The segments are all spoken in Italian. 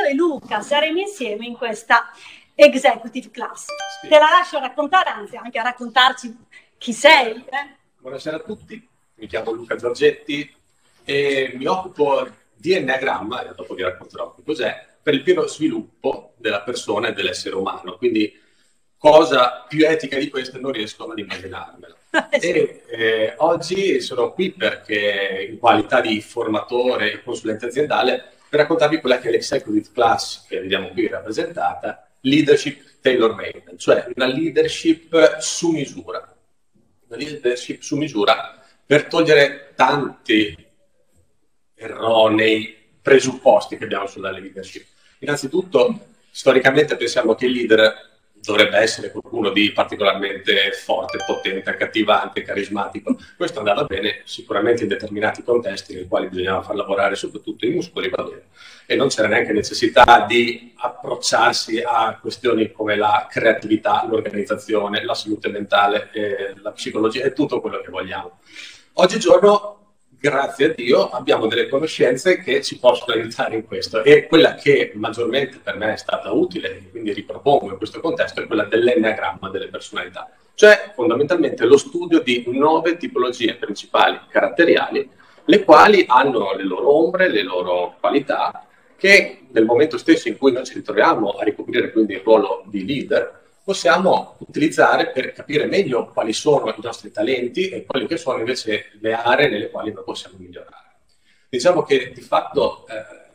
e Luca saremo insieme in questa Executive Class. Sì. Te la lascio raccontare, anzi anche a raccontarci chi sei. Buonasera a tutti, mi chiamo Luca Giorgetti e mi occupo di Enneagramma, e dopo vi racconterò che cos'è, per il pieno sviluppo della persona e dell'essere umano. Quindi cosa più etica di questo non riesco ad immaginarmela. Oggi sono qui perché, in qualità di formatore e consulente aziendale, per raccontarvi quella che è l'Executive Class che vediamo qui rappresentata, Leadership Tailor-Made, cioè una leadership su misura. Una leadership su misura per togliere tanti erronei presupposti che abbiamo sulla leadership. Innanzitutto, storicamente pensiamo che il leader dovrebbe essere qualcuno di particolarmente forte, potente, accattivante, carismatico. Questo andava bene sicuramente in determinati contesti nei quali bisognava far lavorare soprattutto i muscoli, va bene. E non c'era neanche necessità di approcciarsi a questioni come la creatività, l'organizzazione, la salute mentale, la psicologia e tutto quello che vogliamo. Oggigiorno, grazie a Dio, abbiamo delle conoscenze che ci possono aiutare in questo, e quella che maggiormente per me è stata utile, e quindi ripropongo in questo contesto, è quella dell'enneagramma delle personalità, cioè fondamentalmente lo studio di 9 tipologie principali caratteriali, le quali hanno le loro ombre, le loro qualità, che nel momento stesso in cui noi ci ritroviamo a ricoprire quindi il ruolo di leader, possiamo utilizzare per capire meglio quali sono i nostri talenti e quali che sono invece le aree nelle quali noi possiamo migliorare. Diciamo che di fatto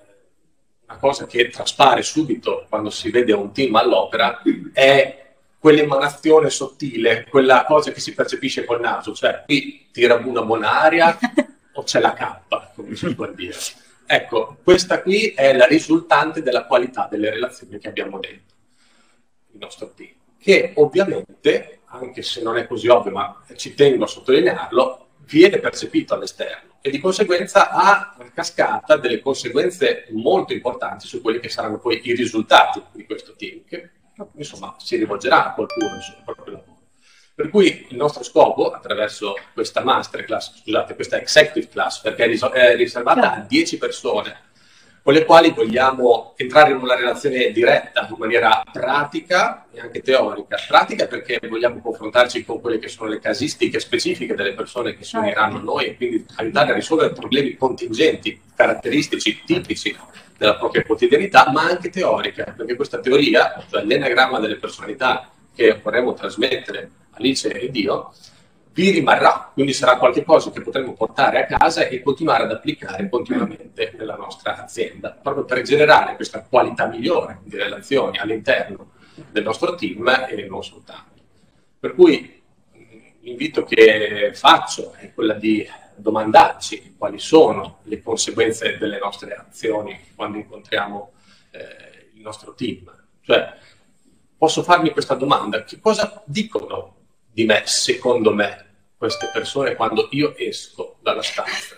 una cosa che traspare subito quando si vede un team all'opera è quell'emanazione sottile, quella cosa che si percepisce col naso, cioè qui tira una buona aria o c'è la cappa, come si può dire. Ecco, questa qui è la risultante della qualità delle relazioni che abbiamo dentro il nostro team, che ovviamente, anche se non è così ovvio, ma ci tengo a sottolinearlo, viene percepito all'esterno e di conseguenza ha a cascata delle conseguenze molto importanti su quelli che saranno poi i risultati di questo team, che insomma si rivolgerà a qualcuno sul proprio lavoro. Per cui il nostro scopo, attraverso questa masterclass, scusate, questa executive class, perché è riservata a 10 persone, con le quali vogliamo entrare in una relazione diretta, in maniera pratica e anche teorica. Pratica perché vogliamo confrontarci con quelle che sono le casistiche specifiche delle persone che si uniranno a noi e quindi aiutare a risolvere problemi contingenti, caratteristici, tipici della propria quotidianità, ma anche teorica, perché questa teoria, cioè l'enneagramma delle personalità che vorremmo trasmettere Alice ed io, vi rimarrà, quindi sarà qualcosa che potremo portare a casa e continuare ad applicare continuamente nella nostra azienda, proprio per generare questa qualità migliore di relazioni all'interno del nostro team e non soltanto. Per cui l'invito che faccio è quella di domandarci quali sono le conseguenze delle nostre azioni quando incontriamo il nostro team. Cioè, posso farmi questa domanda: che cosa dicono di me, secondo me, queste persone quando io esco dalla stanza?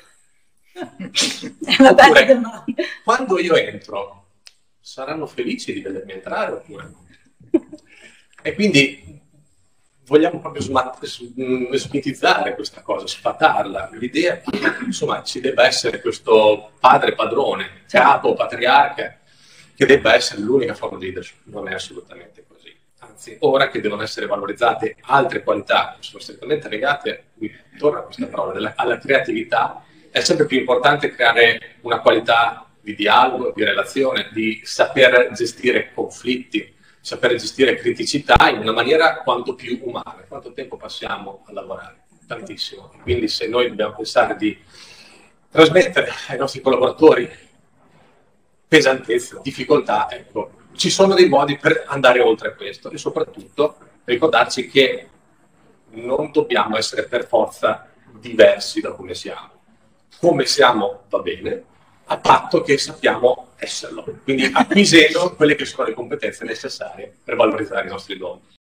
Oppure, quando io entro, saranno felici di vedermi entrare oppure no? E quindi vogliamo proprio smitizzare questa cosa, sfatarla, l'idea che insomma ci debba essere questo padre padrone, capo, patriarca, che debba essere l'unica forma di leadership. Non è assolutamente così. Anzi, ora che devono essere valorizzate altre qualità che sono strettamente legate, torna a questa parola, alla creatività, è sempre più importante creare una qualità di dialogo, di relazione, di saper gestire conflitti, saper gestire criticità in una maniera quanto più umana. Quanto tempo passiamo a lavorare? Tantissimo. Quindi se noi dobbiamo pensare di trasmettere ai nostri collaboratori pesantezza, difficoltà, ecco, ci sono dei modi per andare oltre questo e soprattutto ricordarci che non dobbiamo essere per forza diversi da come siamo. Come siamo va bene, a patto che sappiamo esserlo, quindi acquisendo quelle che sono le competenze necessarie per valorizzare i nostri doni.